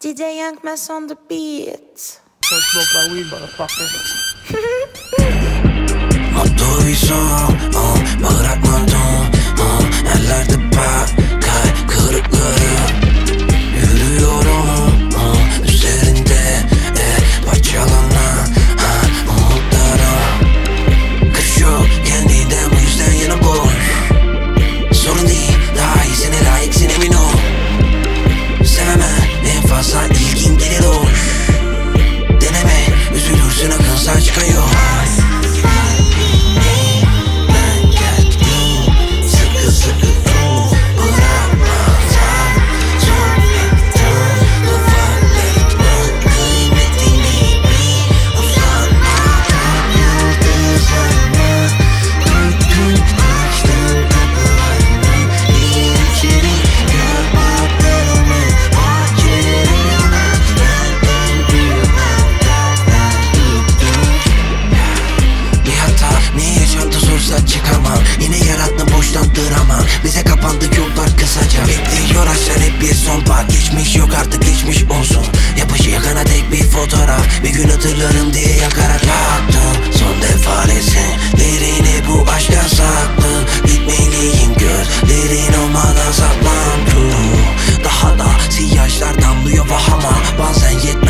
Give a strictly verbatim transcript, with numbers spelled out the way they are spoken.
D J Young Mess on the beat. Don't smoke my weed, motherfucker. Mutluysam, oh, bırakmadım, oh, ellerde bak, kalp kırıkları. Yürüyorum, oh, üzerinde, eh, parçalanan, ha, umutlarım. Kış yok, kendiden bu yüzden yana boş. Sorun değil, daha iyisine layıksın emin ol. Sevemem, en fazla ilgin gelir hoş. Deneme, üzülürsün akıl saç kayıyor. Çıkamam, yine yarattım boştan drama. Bize kapandı yollar kısaca. Bekliyor aşağı hep bir son part. Geçmiş yok artık geçmiş olsun. Yapışı yakana tek bir fotoğraf. Bir gün hatırlarım diye yakarak yaktım. Son defa resimlerini bu aşka saklı. Gitmeliyim gözlerin olmadan saklandı. Daha da siyaçlar damlıyor vahama. Bazen yetmiyor